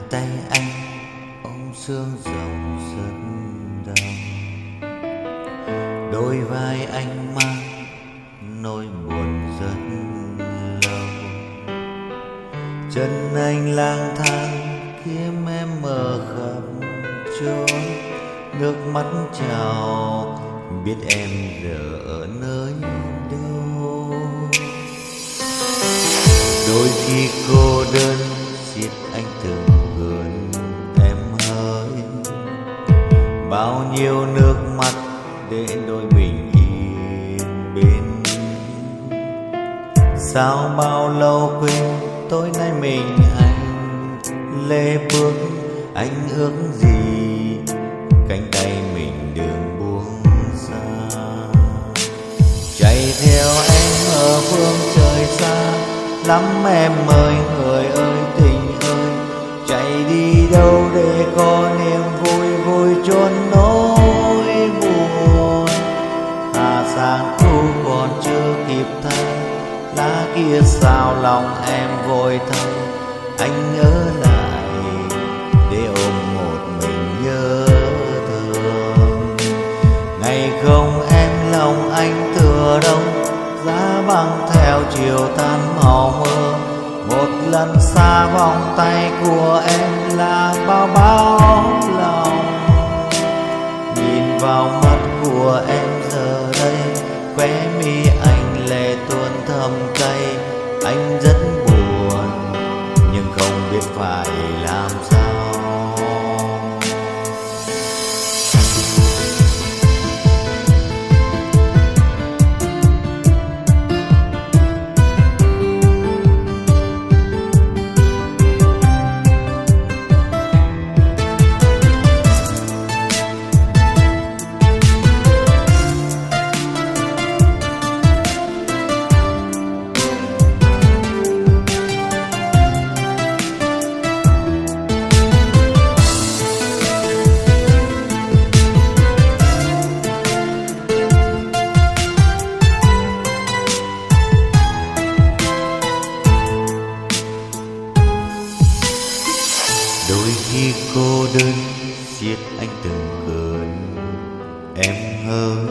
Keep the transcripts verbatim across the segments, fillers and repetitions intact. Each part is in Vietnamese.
tay anh ôm sương rồng rất đau, đôi vai anh mang nỗi buồn rất lâu. Chân anh lang thang kiếm em ở khắp chốn, nước mắt trào biết em giờ ở nơi đâu. Đôi khi cô đơn xiết anh từng gần em hỡi, bao nhiêu nước mắt để đôi mình yên bên. Sao bao lâu quên tối nay mình anh lê bước, anh ước gì cánh tay mình đừng buông xa. Chạy theo em ở phương trời xa lắm em ơi, người ơi tình ơi, chạy đi đâu để có niềm vui vui chôn nỗi buồn. Hà sáng thu còn chưa kịp thay, lá kia sao lòng em vội thay. Anh ở lại để ôm một mình nhớ thương. Ngày không em lòng anh tựa đông, giá băng theo chiều tan màu mưa. Một lần xa vòng tay của em là bao bao lòng. Nhìn vào mắt của em giờ đây, khóe mi anh lệ tuôn thầm cay. Anh rất buồn nhưng không biết phải làm sao. Đôi khi cô đơn xiết anh từng cơn em hỡi,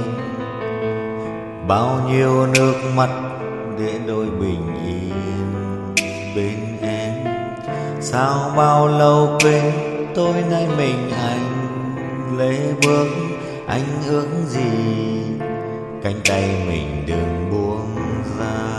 bao nhiêu nước mắt để đôi bình yên bên em. Sao bao lâu quên tối nay mình anh lê bước, anh ước gì cánh tay mình đừng buông ra.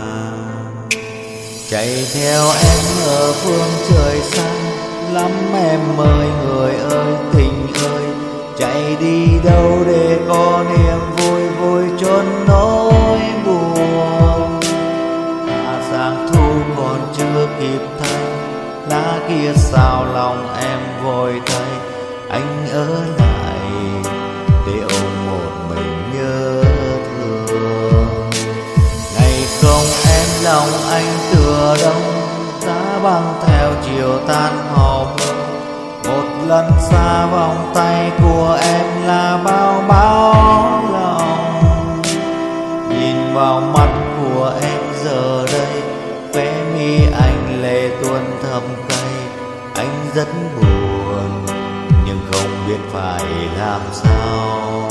Chạy theo em ở phương trời xa lắm em ơi, người ơi tình ơi, chạy đi đâu để có niềm vui vui chôn nỗi buồn. Hạ sáng thu còn chưa kịp thay, lá kia sao lòng em vội thay. Anh ở lại để ôm một mình nhớ thương. Ngày không em lòng anh tựa đông, giá băng theo chiều tan màu mưa. Một lần xa vòng tay của em là bao bao lòng. Nhìn vào mắt của em giờ đây, khóe mi anh lệ tuôn thầm cay. Anh rất buồn nhưng không biết phải làm sao.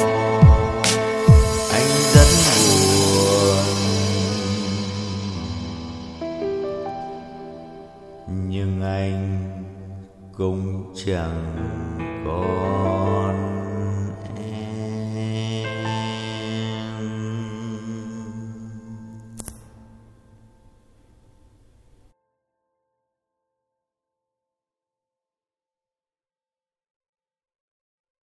Anh rất buồn nhưng anh cũng chẳng có